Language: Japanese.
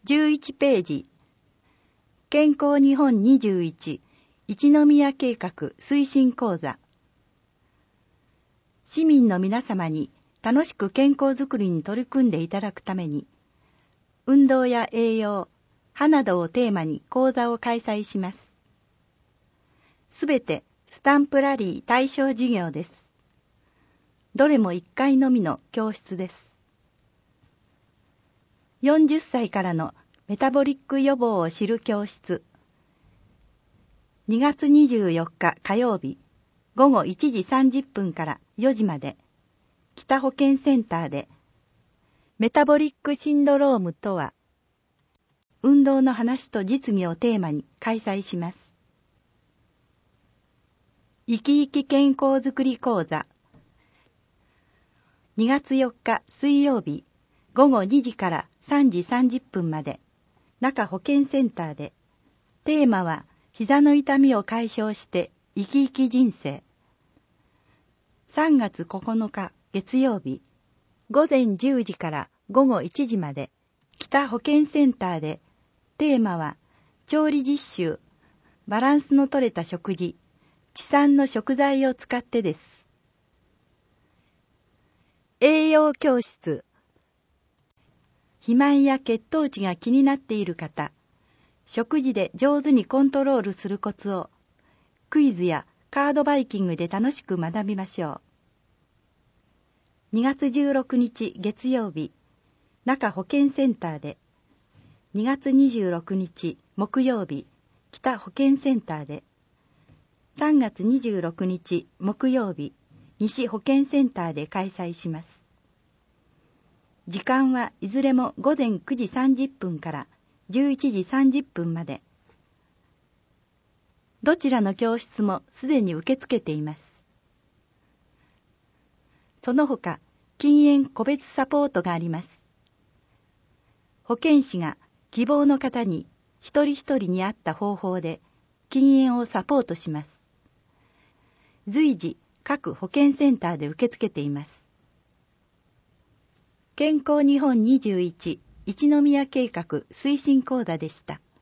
11ページ、健康日本21一宮計画推進講座。市民の皆様に楽しく健康づくりに取り組んでいただくために、運動や栄養、歯などをテーマに講座を開催します。すべてスタンプラリー対象授業です。どれも1回のみの教室です。40歳からのメタボリック予防を知る教室。2月24日火曜日、午後1時30分から4時まで、北保健センターで、メタボリックシンドロームとは、運動の話と実技をテーマに開催します。生き生き健康づくり講座。2月4日水曜日、午後2時から3時30分まで、中保健センターで、テーマは膝の痛みを解消して生き生き人生。3月9日月曜日、午前10時から午後1時まで、北保健センターで、テーマは調理実習、バランスの取れた食事、地産の食材を使ってです。栄養教室。肥満や血糖値が気になっている方、食事で上手にコントロールするコツを、クイズやカードバイキングで楽しく学びましょう。2月16日月曜日、中保健センターで、2月26日木曜日、北保健センターで、3月26日木曜日、西保健センターで開催します。時間はいずれも午前9時30分から11時30分まで。どちらの教室もすでに受け付けています。その他、禁煙個別サポートがあります。保健師が希望の方に一人一人に合った方法で禁煙をサポートします。随時各保健センターで受け付けています。健康日本21一宮計画推進講座でした。